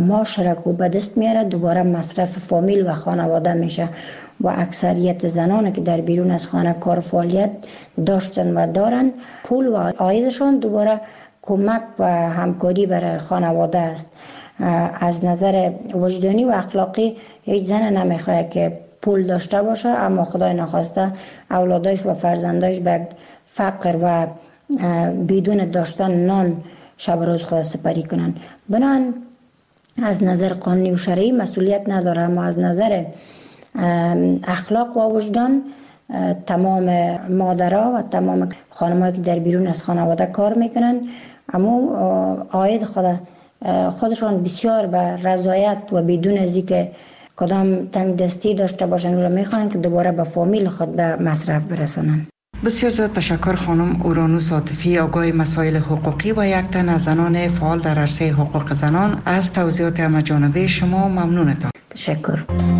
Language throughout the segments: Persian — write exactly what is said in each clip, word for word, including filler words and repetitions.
معاش را که به دست میاره دوباره مصرف فامیل و خانواده میشه و اکثریت زنان که در بیرون از خانه کار فعالیت داشتن و دارن پول و عایدشان دوباره کمک و همکاری برای خانواده است. از نظر وجدانی و اخلاقی هیچ زن نمیخواد که پول داشته باشه اما خدای نخواسته اولادش و فرزندش به فقر و بدون داشتن نان شب روز خود سپری کنن. بنابراین از نظر قانونی و شرعی مسئولیت نداره، اما از نظر اخلاق و وجدان تمام مادرها و تمام خانم‌هایی که در بیرون از خانواده کار میکنن اما عاید خود خودشان بسیار به رضایت و بدون از اینکه کدام تنگ دستی داشته باشن و میخوان که دوباره به فامیل خود به مصرف برسونن. بسیار زیاد تشکر خانم اورانوس عاطفی، آگاه مسائل حقوقی و یک تن از زنان فعال در عرصه حقوق زنان. از توضیحات همه‌جانبه شما ممنونتان. تشکر.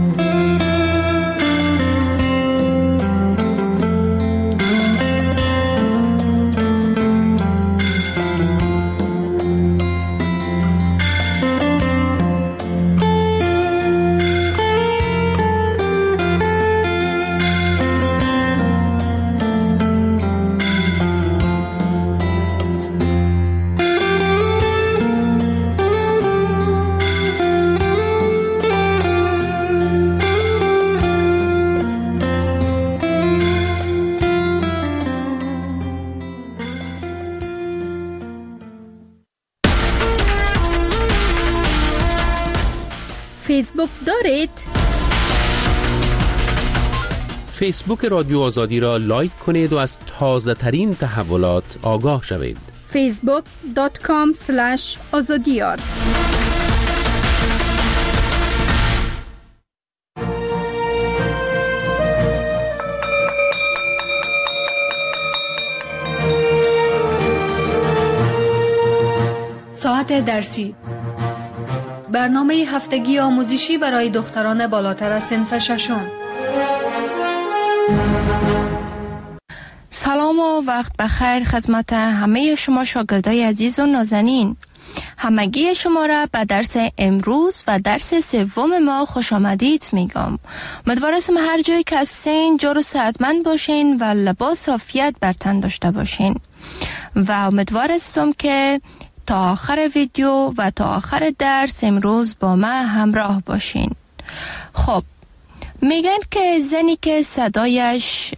فیسبوک دارید؟ فیسبوک رادیو آزادی را لایک کنید و از تازه ترین تحولات آگاه شوید. فیسبوک دات کام اسلش آزادیار. ساعت درسی، برنامه هفتگی آموزشی برای دختران بالاتر از صنف ششم. سلام و وقت بخیر خدمت همه شما شاگردای عزیز و نازنین. همگی شما را به درس امروز و درس سوم ما خوش آمدید میگم. امیدوارم هر جایی که هستین جور و صحتمند باشین و لباس عافیت بر تن داشته باشین و امیدوارم که تا آخر ویدیو و تا آخر درس امروز با ما همراه باشین. خب میگن که زنی که صدایش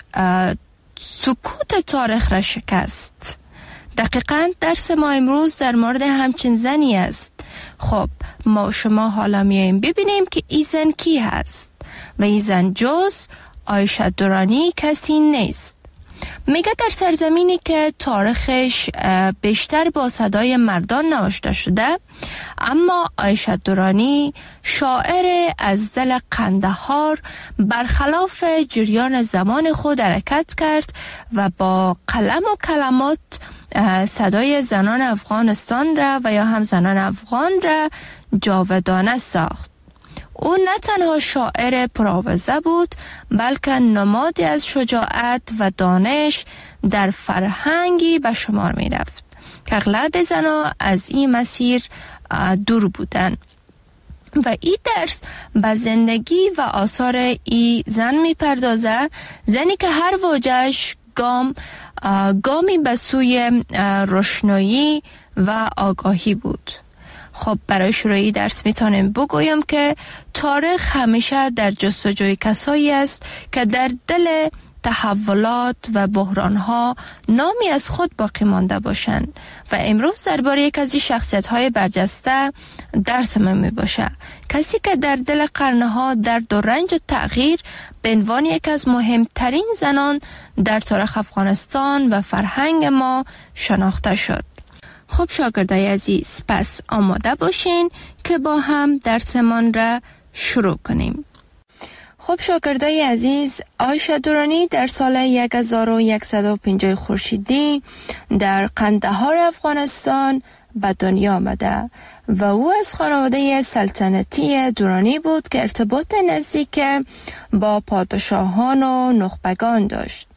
سکوت تاریخ را شکست. دقیقاً درس ما امروز در مورد همچین زنی است. خب ما شما حالا میاییم ببینیم که این زن کی هست و این زن جز عایشه درانی کسی نیست. میگه در سرزمینی که تاریخش بیشتر با صدای مردان نوشته شده، اما عایشه درانی شاعر از دل قندهار برخلاف جریان زمان خود حرکت کرد و با قلم و کلمات صدای زنان افغانستان را و یا هم زنان افغان را جاودانه ساخت. او نه تنها شاعر پرآوازه بود بلکه نمادی از شجاعت و دانش در فرهنگی به شمار می رفت که اغلب زنان از این مسیر دور بودند. و این درس به زندگی و آثار این زن می پردازه، زنی که هر واژه‌اش گام گامی به سوی روشنایی و آگاهی بود. خب برای شروعی درس میتونم بگویم که تاریخ همیشه در جستجوی کسایی است که در دل تحولات و بحرانها نامی از خود باقی مانده باشند و امروز درباره یک از این شخصیت‌های برجسته درس من میباشه. کسی که در دل قرنها درد و رنج و تغییر به عنوان یک از مهمترین زنان در تاریخ افغانستان و فرهنگ ما شناخته شد. خب شاگردای عزیز، پس آماده باشین که با هم درسمان را شروع کنیم. خب شاگردای عزیز، عایشه درانی در سال هزار و صد و پنجاه خورشیدی در قندهار افغانستان به دنیا آمده و او از خانواده سلطنتی درانی بود که ارتباط نزدیک با پادشاهان و نخبگان داشت.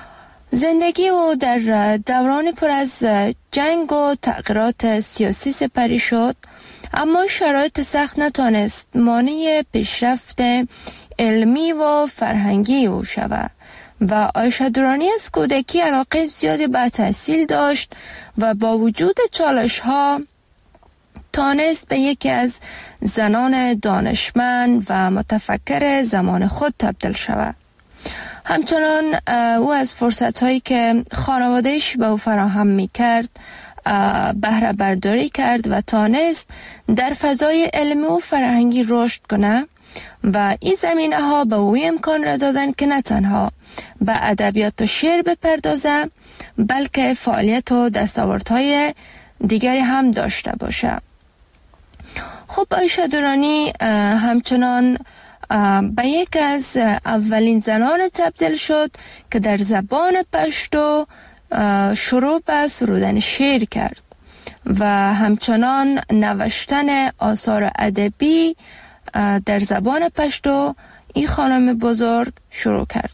زندگی او در دوران پر از جنگ و تغییرات سیاسی سپری شد، اما شرایط سخت نتانست مانع پیشرفت علمی و فرهنگی او شود و عایشه درانی از کودکی علاقه زیادی به تحصیل داشت و با وجود چالش ها تانست به یکی از زنان دانشمند و متفکر زمان خود تبدیل شود. همچنان او از فرصت هایی که خانوادهش به او فراهم می کرد بهره برداری کرد و تانست در فضای علمی و فرهنگی رشد کنه و این زمینه ها به او امکان را دادن که نه تنها به ادبیات و شعر بپردازه بلکه فعالیت و دستاوردهای دیگری هم داشته باشه. خب عایشه درانی همچنان به یک از اولین زنان تبدیل شد که در زبان پشتو شروع به سرودن شعر کرد و همچنان نوشتن آثار ادبی در زبان پشتو این خانم بزرگ شروع کرد.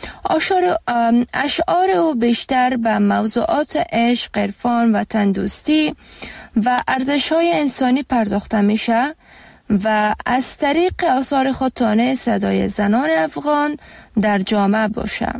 اشعار او بیشتر به موضوعات عشق، عرفان و تندوستی و ارزش‌های انسانی پرداخته میشه و از طریق آثار خود تانست صدای زنان افغان در جامعه باشه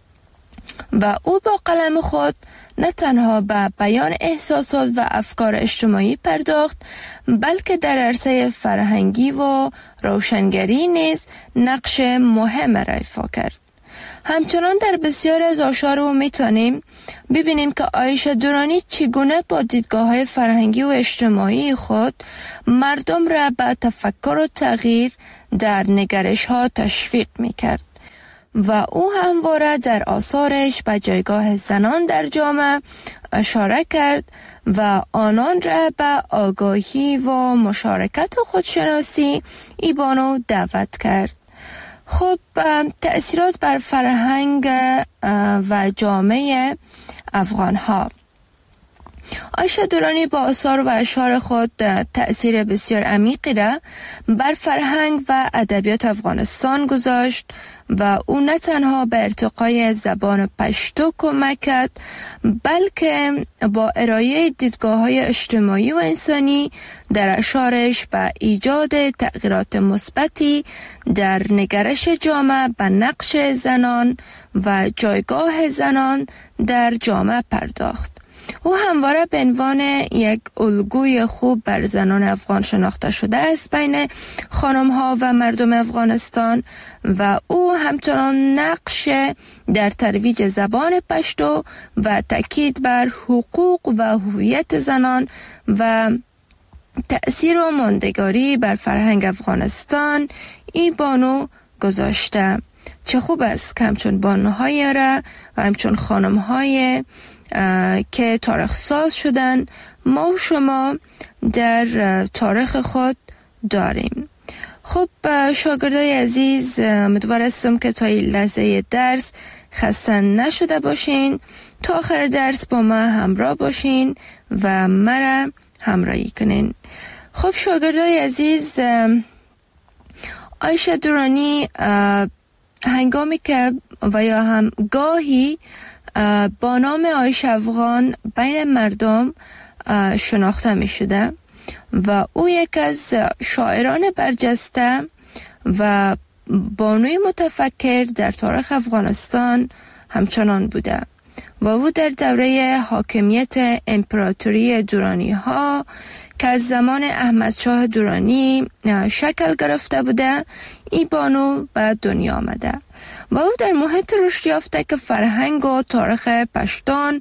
و او با قلم خود نه تنها به بیان احساسات و افکار اجتماعی پرداخت بلکه در عرصه فرهنگی و روشنگری نیز نقش مهم را ایفا کرد. همچنان در بسیاری از آثار او میتونیم ببینیم که عایشه درانی چگونه با دیدگاه‌های فرهنگی و اجتماعی خود مردم را به تفکر و تغییر در نگرش‌ها تشویق میکرد و او همواره در آثارش به جایگاه زنان در جامعه اشاره کرد و آنان را به آگاهی و مشارکت و خودشناسی ایبانو دعوت کرد. خب تأثیرات بر فرهنگ و جامعه افغان ها. عایشه درانی با آثار و اشعار خود تأثیر بسیار عمیقی را بر فرهنگ و ادبیات افغانستان گذاشت و او نه تنها به ارتقای زبان پشتو کمک کرد بلکه با ارائه دیدگاه‌های اجتماعی و انسانی در اشعارش به ایجاد تغییرات مثبتی در نگرش جامعه به نقش زنان و جایگاه زنان در جامعه پرداخت. او همواره به عنوان یک الگوی خوب بر زنان افغان شناخته شده است بین خانم‌ها و مردم افغانستان و او همچنان نقش در ترویج زبان پشتو و تاکید بر حقوق و هویت زنان و تأثیر و ماندگاری بر فرهنگ افغانستان ای بانو گذاشته. چه خوب است که همچون بانوهای را و همچون خانم‌های که تاریخ ساز شدن ما و شما در تاریخ خود داریم. خب شاگردای عزیز، امیدوار هستم که تا این لحظه درس خسته نشده باشین، تا آخر درس با ما همراه باشین و مرا همراهی کنین. خب شاگردای عزیز، عایشه درانی هنگامی که و یا هم گاهی با نام عایشه افغان بین مردم شناخته می شده و او یک از شاعران برجسته و بانوی متفکر در تاریخ افغانستان همچنان بوده و او در دوره حاکمیت امپراتوری درانی ها که از زمان احمد شاه درانی شکل گرفته بوده این بانو به دنیا آمده و او در محیط رشد یافته که فرهنگ و تاریخ پشتون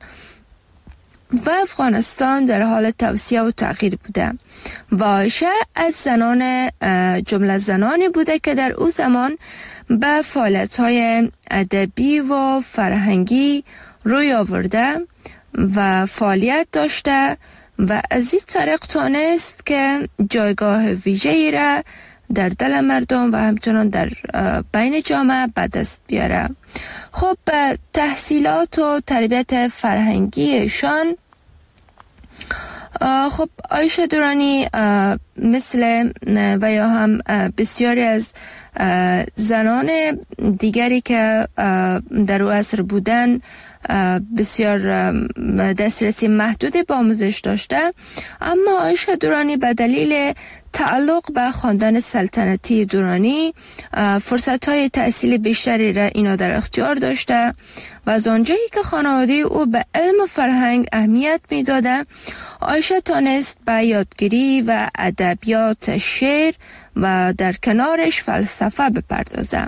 و افغانستان در حال توسعه و تغییر بوده و عایشه از زنان جمله زنانی بوده که در او زمان به فعالیت‌های ادبی و فرهنگی روی آورده و فعالیت داشته و از این طریق تانست که جایگاه ویژه‌ای را در دل مردم و همچنان در بین جامعه به دست بیاره. خب تحصیلات و تربیت فرهنگیشان، خب عایشه درانی مثل و یا هم بسیاری از زنان دیگری که در اون عصر بودن بسیار دسترسی محدودی به آموزش داشته، اما عایشه درانی به دلیل تعلق به خاندان سلطنتی درانی فرصت‌های تحصیل بیشتری را اینا در اختیار داشته و از آنجایی که خانواده او به علم و فرهنگ اهمیت می‌داده، عایشه تانست به یادگیری و ادبیات شعر و در کنارش فلسفه بپردازه.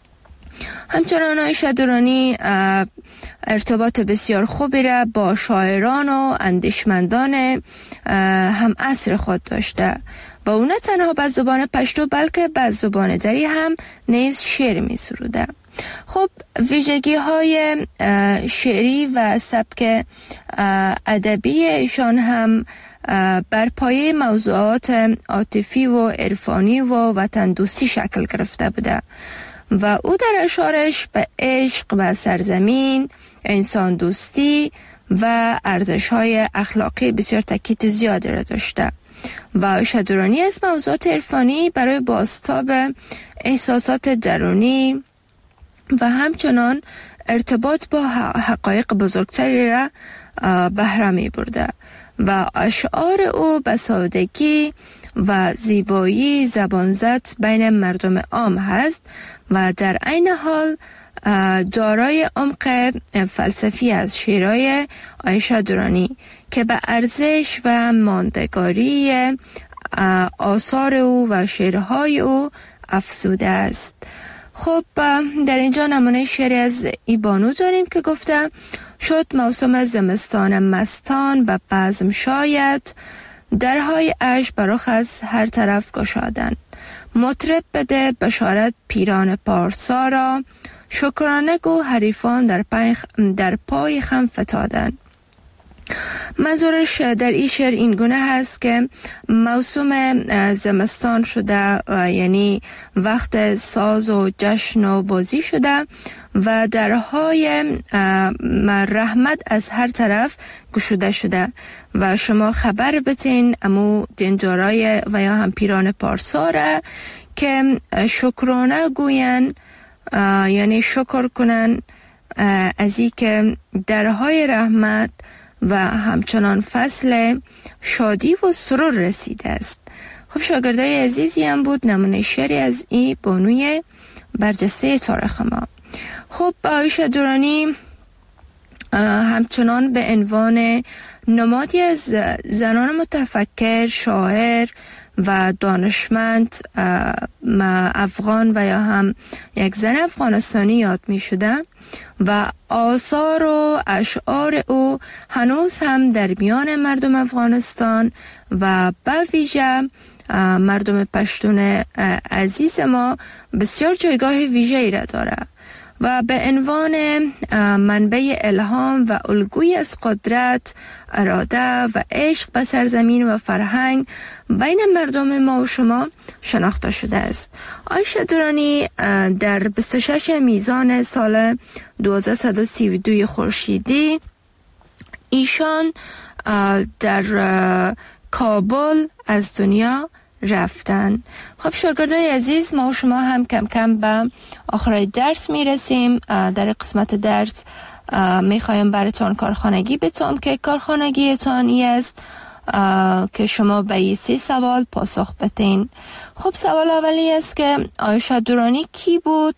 همچنان عایشه درانی ارتباط بسیار خوبی را با شاعران و اندیشمندان هم عصر خود داشته و او نه تنها به زبان پشتو بلکه به زبان دری هم نیز شعر می سروده. خب ویژگی های شعری و سبک ادبی ایشان هم بر پایه موضوعات عاطفی و عرفانی و وطن دوستی شکل گرفته بوده و او در اشعارش به عشق و سرزمین، انسان دوستی و ارزش‌های اخلاقی بسیار تاکید زیادی را داشته و عایشه درانی از موضوعات عرفانی برای بازتاب احساسات درونی و همچنان ارتباط با حقایق بزرگتری را بهره می برده و اشعار او به سادگی و زیبایی زبانزد بین مردم عام هست و در عین حال دارای عمق فلسفی از شعرهای عایشه درانی که به ارزش و ماندگاری آثار او و شعرهای او افزوده است. خب در اینجا نمونه شعری از ایبانو داریم که گفته: شد موسم زمستان مستان و بزم شاید، درهای عشق برخ از هر طرف گشادن. مطرب بده بشارت پیران پارسا را، شکرانه گو حریفان در پای, در پای خم فتادن. منظورش در این شعر این گونه هست که موسم زمستان شده و یعنی وقت ساز و جشن و بازی شده و درهای رحمت از هر طرف گشوده شده و شما خبر بتین امو دینجارای و یا هم پیران پارسا را که شکرانه گوین، یعنی شکر کنن از این که درهای رحمت و همچنان فصل شادی و سرور رسیده است. خب شاگردای عزیزی هم بود نمونه شعری از این بانوی برجسته تاریخ ما. خب عایشه درانی همچنان به عنوان نمادی از زنان متفکر، شاعر و دانشمند افغان و یا هم یک زن افغانستانی یاد می شده و آثار و اشعار او هنوز هم در میان مردم افغانستان و به ویژه مردم پشتون عزیز ما بسیار جایگاه ویژه‌ای را داره و به عنوان منبع الهام و الگویی از قدرت، اراده و عشق به سرزمین و فرهنگ بین مردم ما و شما شناخته شده است. عایشه درانی در بیست و شش میزان سال دو هزار و سی و دو خورشیدی ایشان در کابل از دنیا رفتن. خب شاگردای عزیز، ما و شما هم کم کم به آخرای درس میرسیم. در قسمت درس میخوایم براتون کارخانگی بتونم که کارخانگیتان ای است که شما به این سه سوال پاسخ بدین. خب سوال اولی است که عایشه درانی کی بود؟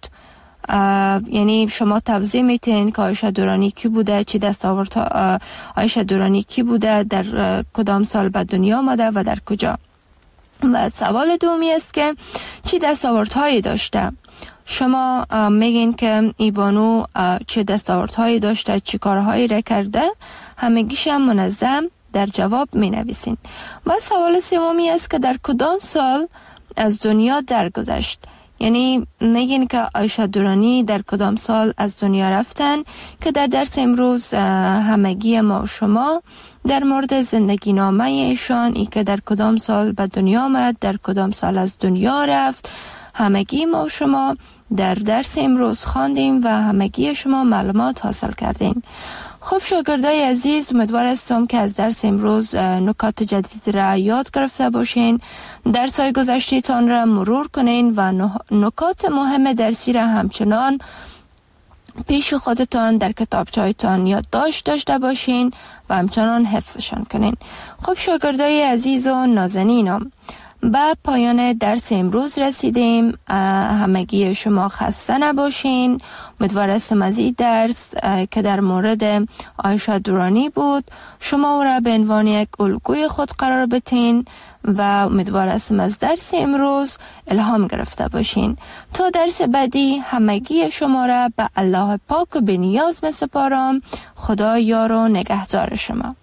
یعنی شما توضیح میتین که عایشه درانی کی بوده، چی دستاورد عایشه درانی کی بوده، در کدام سال به دنیا آمده و در کجا. و سوال دومی است که چی دستاوردهایی داشته؟ شما میگین که ای بانو چه دستاوردهایی داشته، چی کارهایی را کرده، همگیش هم منظم در جواب می نویسین. و سوال سومی است که در کدام سال از دنیا درگذشت؟ یعنی میگین که عایشه درانی در کدام سال از دنیا رفتن که در درس امروز همگی ما و شما در مورد زندگی نامه ایشان، ای که در کدام سال به دنیا آمد، در کدام سال از دنیا رفت، همگی ما و شما در درس امروز خواندیم و همگی شما معلومات حاصل کردین. خب شاگردای عزیز، امیدوار هستم که از درس امروز نکات جدید را یاد گرفته باشین، درس های گذشته تان را مرور کنین و نکات مهم درسی را همچنان پیش خودتان در کتابچه‌تان یادداشت داشته باشین و همچنان حفظشان کنین. خب شاگردای عزیز و نازنینم، به پایان درس امروز رسیدیم. همگی شما خسته نباشین. امیدوار هستم از این درس که در مورد عایشه درانی بود شما او را به عنوان یک الگوی خود قرار بدین و امیدوار هستم از درس امروز الهام گرفته باشین. تا درس بعدی همگی شما را به الله پاک و به نیاز می‌سپارم. خدا یار و نگهدار شما.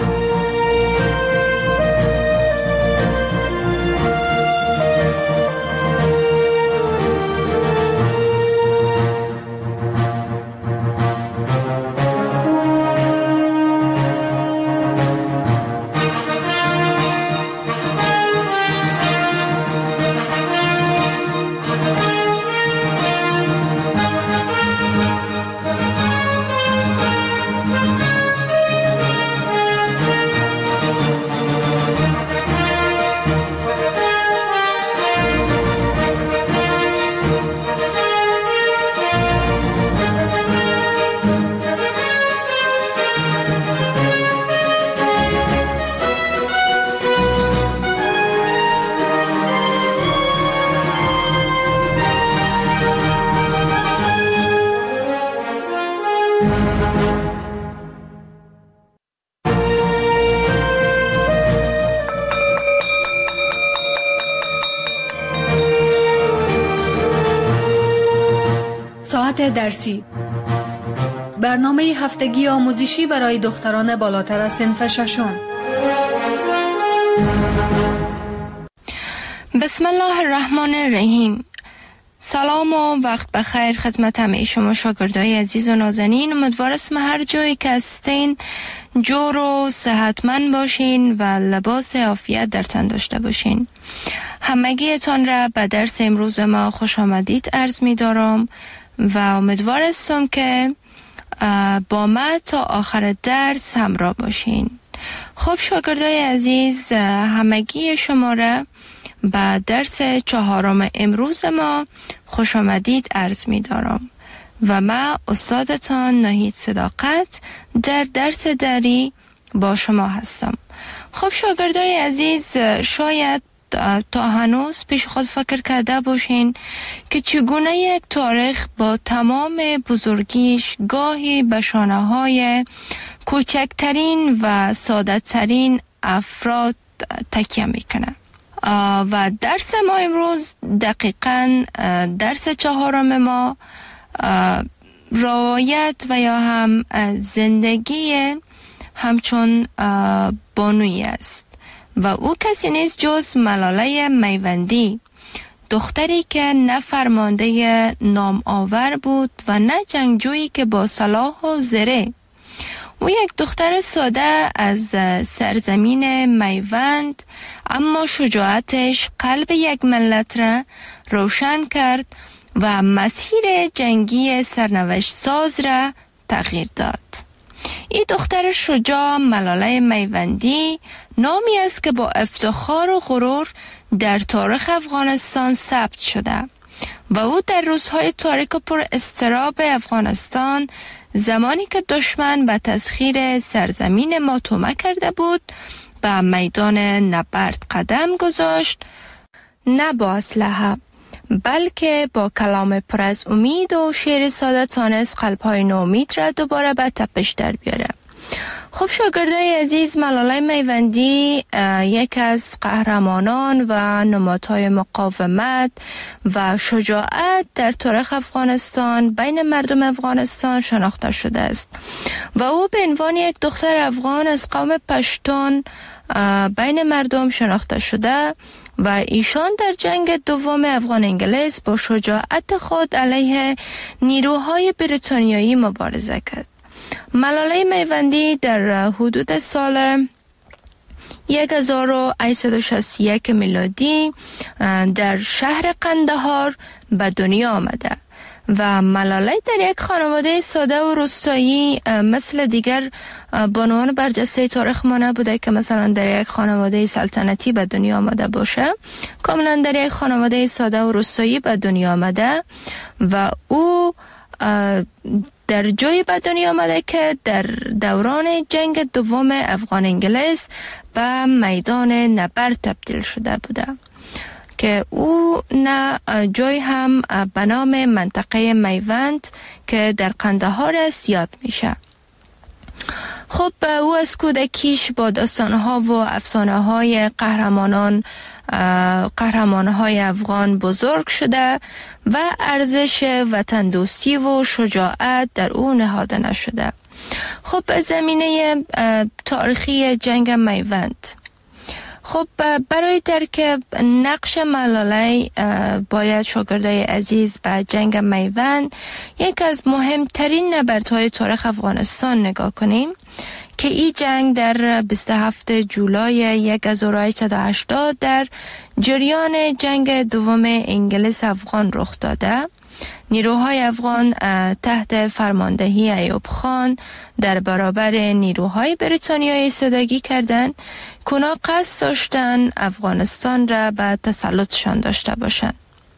ساعت درسی، برنامه هفتگی آموزشی برای دختران بالاتر از صنف ششم. بسم الله الرحمن الرحیم. سلام و وقت بخیر خدمت همه شما شاگردای عزیز و نازنین. امیدوارم هر جایی که هستین جور و صحتمند باشین و لباس عافیت در تن داشته باشین. همگیتان را به درس امروز ما خوش آمدید عرض می دارم و امیدوار هستم که با ما تا آخر درس همراه باشین. خب شاگردای عزیز، همگی شما را به درس چهارم امروز ما خوش آمدید عرض می دارم و ما استادتان ناهید صداقت در درس دری با شما هستم. خب شاگردای عزیز، شاید تا هنوز پیش خود فکر کرده باشین که چگونه یک تاریخ با تمام بزرگیش گاهی به شانه‌های کوچکترین و ساده‌ترین افراد تکیه میکنه و درس ما امروز دقیقاً درس چهارم ما روایت و یا هم زندگی همچون بانویی است و او کسی نیست جز ملاله میوندی، دختری که نه فرمانده نام آور بود و نه جنگجویی که با سلاح و زره. او یک دختر ساده از سرزمین میوند، اما شجاعتش قلب یک ملت را روشن کرد و مسیر جنگی سرنوشت ساز را تغییر داد. این دختر شجاع ملاله میوندی نامی است که با افتخار و غرور در تاریخ افغانستان ثبت شده و او در روزهای تاریک و پر اضطراب افغانستان، زمانی که دشمن به تسخیر سرزمین ما طمع کرده بود، به میدان نبرد قدم گذاشت، نه با اسلحه بلکه با کلام پر از امید و شعر ساده تانست قلب‌های ناامید را دوباره به تپش در بیاره. خب شاگردای عزیز، ملاله میوندی یک از قهرمانان و نمادهای مقاومت و شجاعت در تاریخ افغانستان بین مردم افغانستان شناخته شده است و او به عنوان یک دختر افغان از قوم پشتون بین مردم شناخته شده و ایشان در جنگ دوم افغان انگلیس با شجاعت خود علیه نیروهای بریتانیایی مبارزه کرد. ملاله میوندی در حدود سال هزار و هشتصد و شصت و یک میلادی در شهر قندهار به دنیا آمده و ملالای در یک خانواده ساده و روستایی مثل دیگر بانوان برجسته تاریخ ما نبوده که مثلا در یک خانواده سلطنتی به دنیا آمده باشه. کاملا در یک خانواده ساده و روستایی به دنیا آمده و او در جایی به دنیا آمده که در دوران جنگ دوم افغان انگلیس به میدان نبرد تبدیل شده بوده که او نه جای هم به نام منطقه میوند که در قندهار است یاد میشه. خب او از کودکیش با داستانها و افسانه های قهرمانان قهرمانهای افغان بزرگ شده و ارزش وطن دوستی و شجاعت در او نهاده نشده. خب زمینه تاریخی جنگ میوند. خب برای درک نقش ملاله باید شاگردای عزیز به جنگ میوند، یک از مهمترین نبردهای تاریخ افغانستان نگاه کنیم که این جنگ در بیست و هفتم جولای هزار و هشتصد و هشتاد در جریان جنگ دوم انگلیس افغان رخ داده. نیروهای افغان تحت فرماندهی ایوب خان در برابر نیروهای بریتانیایی ایستادگی کردند که اونا قصد داشتن افغانستان را به تسلطشان داشته باشند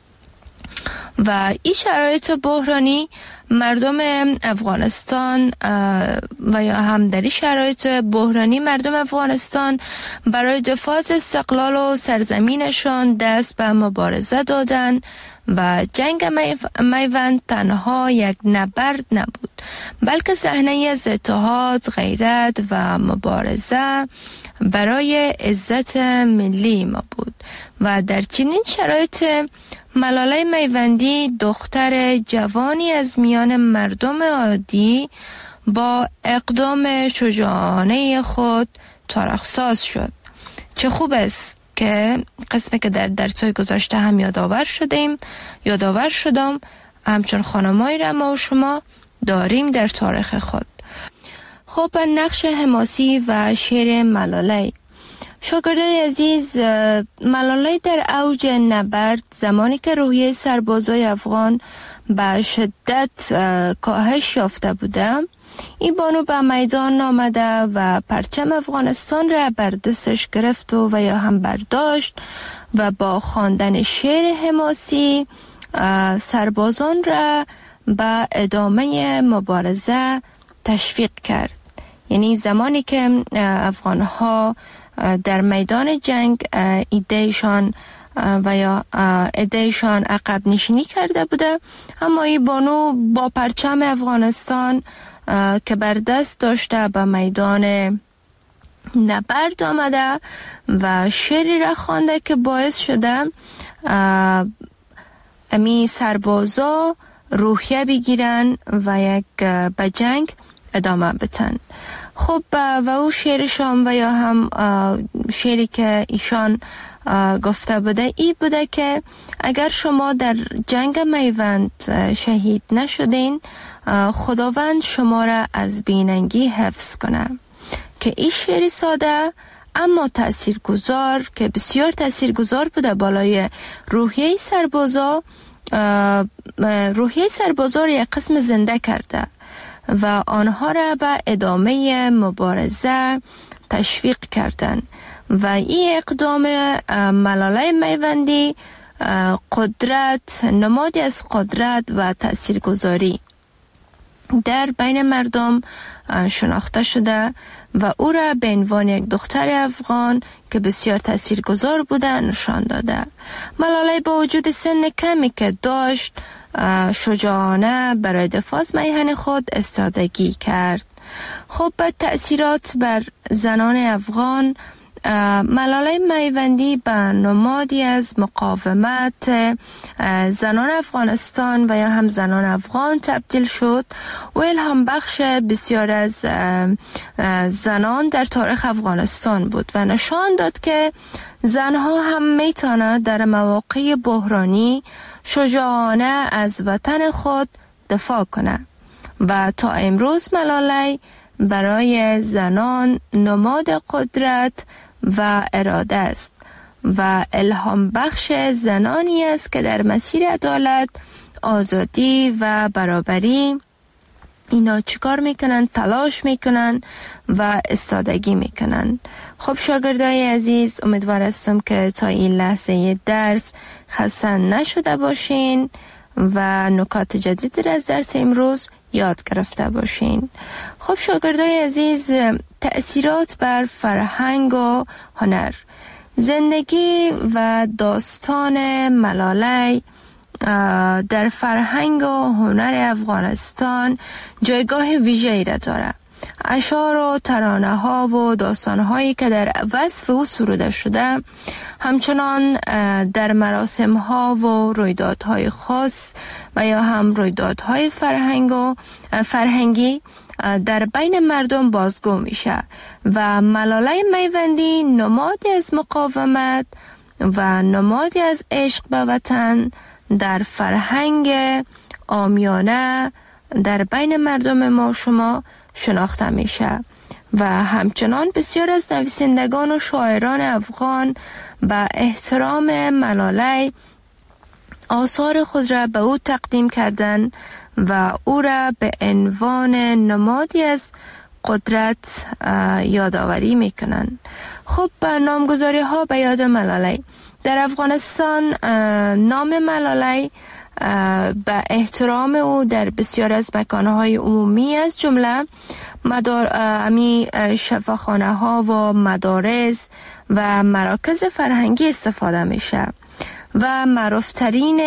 و این شرایط بحرانی مردم افغانستان و یا هم در این شرایط بحرانی مردم افغانستان برای دفاع از استقلال و سرزمینشان دست به مبارزه دادند و جنگ میوند تنها یک نبرد نبود بلکه صحنه از اتحاد، غیرت و مبارزه برای عزت ملی ما بود و در چنین شرایط ملاله میوندی دختر جوانی از میان مردم عادی با اقدام شجاعانه خود تاریخ‌ساز شد. چه خوب است که قسمی که در درس‌های گذشته هم یادآور شدیم یادآور شدم همچون خانمایی را ما و شما داریم در تاریخ خود. خب نقش حماسی و شعر ملاله. شاگردای عزیز، ملاله در اوج نبرد زمانی که روحیه سربازای افغان به شدت کاهش یافته بوده، این بانو به میدان آمده و پرچم افغانستان را بر دستش گرفت و, و یا هم برداشت و با خواندن شعر حماسی سربازان را به ادامه مبارزه تشویق کرد. یعنی زمانی که افغانها در میدان جنگ ایدهشان و یا ایدهشان عقب نشینی کرده بوده، اما این بانو با پرچم افغانستان که بر دست داشته به میدان نبرد آمده و شعری را خوانده که باعث شده امی سربازا روحیه بگیرن و یک به جنگ ادامه بتن. خب و او شعرشان و یا هم شعری که ایشان گفته بوده ای بوده که اگر شما در جنگ میوند شهید نشدین، خداوند شما را از بیننگی حفظ کنه. که این شعری ساده اما تاثیرگذار که بسیار تاثیرگذار بوده بالای روحیه سربازا روحیه سربازا را یک قسم زنده کرده و آنها را به ادامه مبارزه تشویق کردند و این اقدام ملاله میوندی قدرت نمادی از قدرت و تاثیرگذاری در بین مردم شناخته شده و او را به عنوان یک دختر افغان که بسیار تاثیرگذار بوده نشان داده. ملاله با وجود سن کمی که داشت شجاعانه برای دفاع از میهن خود استادگی کرد. خب به تأثیرات بر زنان افغان، ملاله میوندی به نمادی از مقاومت زنان افغانستان و یا هم زنان افغان تبدیل شد و الهام بخش بسیار از زنان در تاریخ افغانستان بود و نشان داد که زنها هم میتونه در مواقع بحرانی شجاعانه از وطن خود دفاع کنه و تا امروز ملاله برای زنان نماد قدرت و اراده است و الهام بخش زنانی است که در مسیر عدالت آزادی و برابری، اینا چیکار میکنن؟ تلاش میکنن و استادگی میکنن. خب شاگردای عزیز، امیدوار هستم که تا این لحظه درس خسته نشده باشین و نکات جدید از درس امروز یاد گرفته باشین. خب شاگردای عزیز، تأثیرات بر فرهنگ و هنر. زندگی و داستان ملاله در فرهنگ و هنر افغانستان جایگاه ویژه‌ای را دارد. اشعار و ترانه ها و داستان هایی که در وصف او سروده شده همچنان در مراسم ها و رویدادهای خاص و یا هم رویدادهای فرهنگ و فرهنگی در بین مردم بازگو میشه و ملاله میوندی نمادی از مقاومت و نمادی از عشق به وطن در فرهنگ عامیانه در بین مردم ما شما شناخته میشه و همچنان بسیار از نویسندگان و شاعران افغان به احترام ملاله آثار خود را به او تقدیم کردند و او را به عنوان نمادی از قدرت یادآوری میکنند. خب نامگذاری ها به یاد ملاله. در افغانستان نام ملاله به احترام او در بسیار از مکانهای عمومی از جمله مدار امی شفاخانه ها و مدارس و مراکز فرهنگی استفاده میشه و معروفترین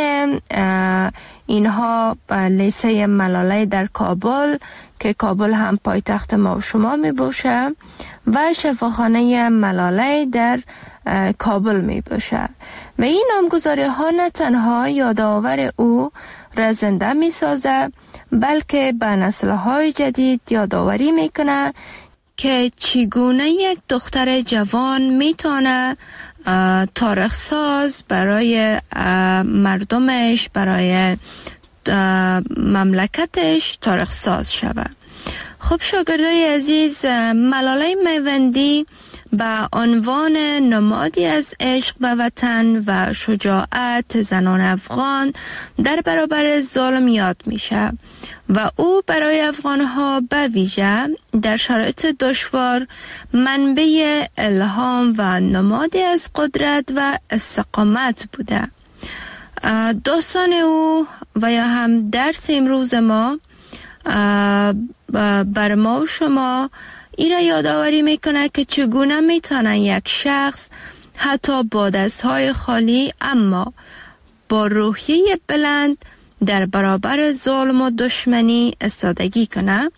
اینها لیسه ملاله در کابل که کابل هم پایتخت ما و شما می باشه و شفاخانه ملاله در کابل می باشه و این نامگذاری ها نه تنها یادآور او را زنده می سازه بلکه به نسل های جدید یادآوری می کنه که چگونه یک دختر جوان می تونه تاریخ ساز برای مردمش، برای مملکتش تاریخ ساز شود. خب شاگردای عزیز، ملاله میوندی به عنوان نمادی از عشق به وطن و شجاعت زنان افغان در برابر ظلم یاد میشه و او برای افغانها به ویژه در شرایط دشوار منبع الهام و نمادی از قدرت و استقامت بوده. داستان او و یا هم درس امروز ما بر ما و شما این را یادآوری میکنه که چگونه میتونن یک شخص حتی با دستهای خالی اما با روحیه بلند در برابر ظلم و دشمنی استادگی کنه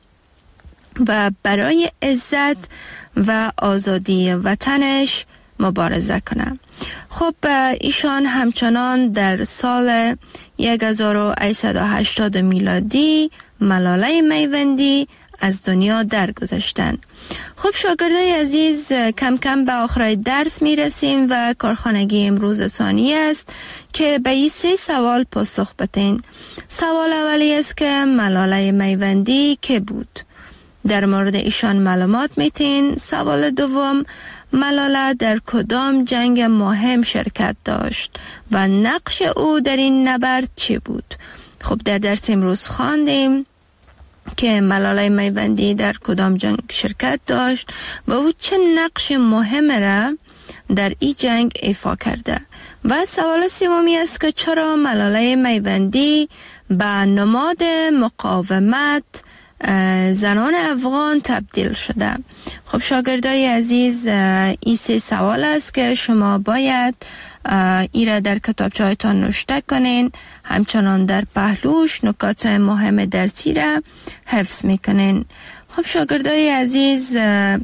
و برای عزت و آزادی وطنش مبارزه کنه. خب ایشان همچنان در سال هزار و هشتصد و هشتاد میلادی ملاله میوندی از دنیا درگذشتند. خب شاگردای عزیز، کم کم به آخر درس می رسیم و کارخانگی امروز ثانی است که به این سه سوال پاسخ بدین. سوال اولی است که ملاله میوندی که بود؟ در مورد ایشان معلومات میتین. سوال دوم، ملاله در کدام جنگ مهم شرکت داشت و نقش او در این نبرد چی بود؟ خب در درس امروز خواندیم که ملاله میوندی در کدام جنگ شرکت داشت و او چه نقش مهم را در این جنگ ایفا کرده. و سوال سومی است که چرا ملاله میوندی به نماد مقاومت زنان افغان تبدیل شده؟ خب شاگردای عزیز، این سه سوال است که شما باید ای را در کتابچه هایتان نوشته کنین، همچنان در پهلوش نکات مهم درسی را حفظ میکنین. خب شاگردای عزیز،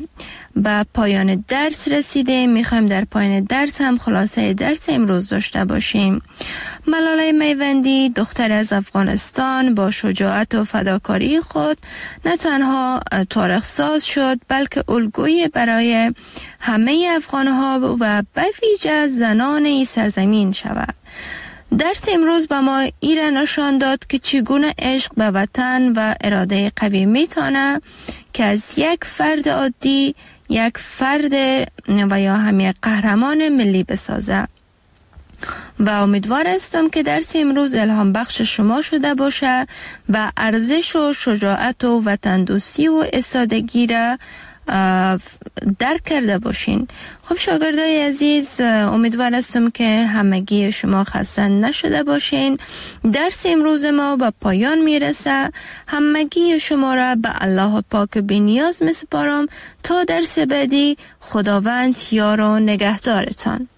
به پایان درس رسیدیم. میخوایم در پایان درس هم خلاصه درس امروز داشته باشیم. ملاله میوندی دختر از افغانستان با شجاعت و فداکاری خود نه تنها تاریخ ساز شد بلکه الگویی برای همه افغانها و به ویژه زنان این سرزمین شود. درس امروز به ما ایره نشان داد که چگونه عشق به وطن و اراده قوی میتونه که از یک فرد عادی یک فرد و یا هم یک قهرمان ملی بسازه. و امیدوار هستم که درس امروز الهام بخش شما شده باشه و ارزش و شجاعت و وطن دوستی و استادگی را درک کرده باشین. خب شاگردای عزیز، امیدوار هستم که همگی شما خسته نشده باشین. درس امروز ما به پایان میرسه. همگی شما را به الله پاک بی‌نیاز میسپارم تا درس بعدی. خداوند یار و نگهدارتان.